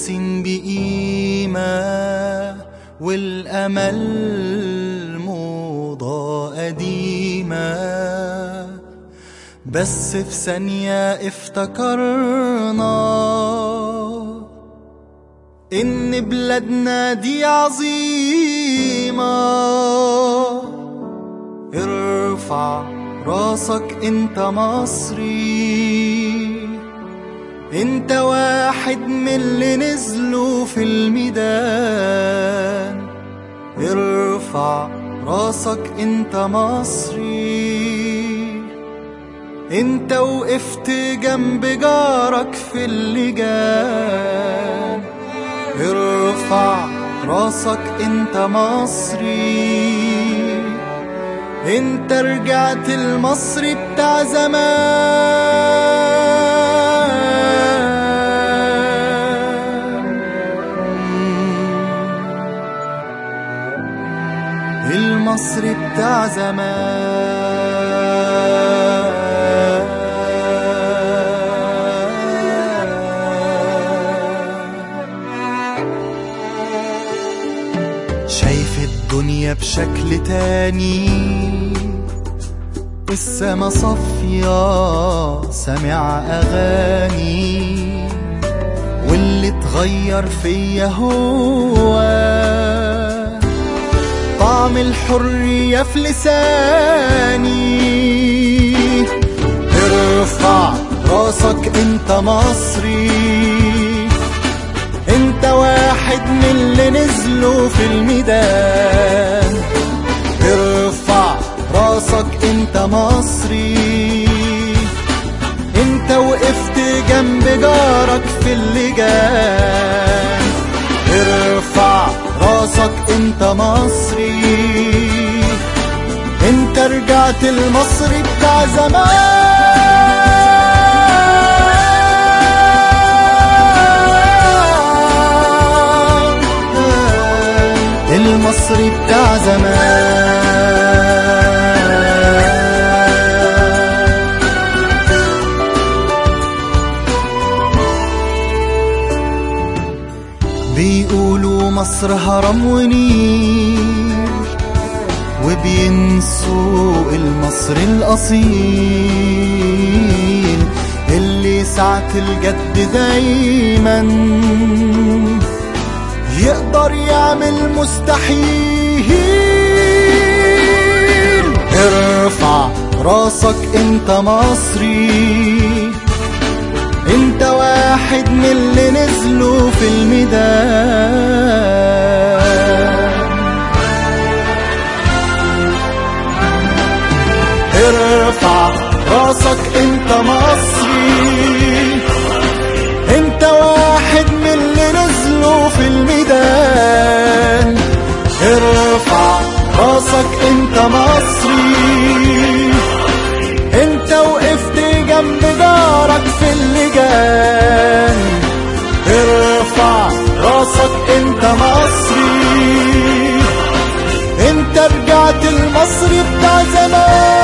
حاسين بقيمة والأمل موضة قديمة، بس في ثانية افتكرنا إن بلادنا دي عظيمة. ارفع راسك انت مصري، انت واحد من اللي نزلوا في الميدان. ارفع راسك انت مصري، انت وقفت جنب جارك في اللجان. ارفع راسك انت مصري، انت رجعت المصري بتاع زمان. المصري بتاع زمان. شايف الدنيا بشكل تاني، السما صافية سامع أغاني، واللي اتغير فيا هو طعم الحرية في لساني. ارفع راسك انت مصري، انت واحد من اللي نزلوا في الميدان. ارفع راسك انت مصري، انت وقفت جنب جارك في اللجان. ارفع راسك انت مصري، انت رجعت المصري بتاع زمان. المصري بتاع زمان. بيقولوا مصر هرم ونيل، وبينسوا المصري الأصيل اللي ساعة الجد دايما يقدر يعمل مستحيل. ارفع راسك انت مصري، انت واحد من اللي نزلوا في الميدان. ارفع راسك انت مصري، انت واحد من اللي نزلوا في الميدان. ارفع راسك انت مصري، انت وقفت جنب جارك في اللجان. ارفع راسك انت مصري، انت رجعت المصري بتاع زمان.